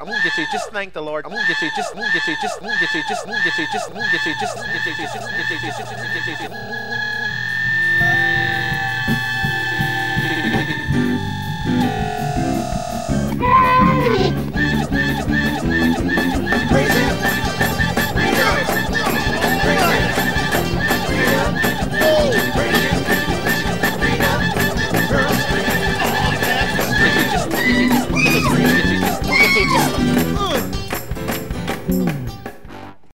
I'm gonna get to just thank the Lord. I'm gonna get to just I'm gonna get to just I'm gonna get to just I'm gonna get to just I'm gonna get to just I'm gonna get to just I'm gonna get to just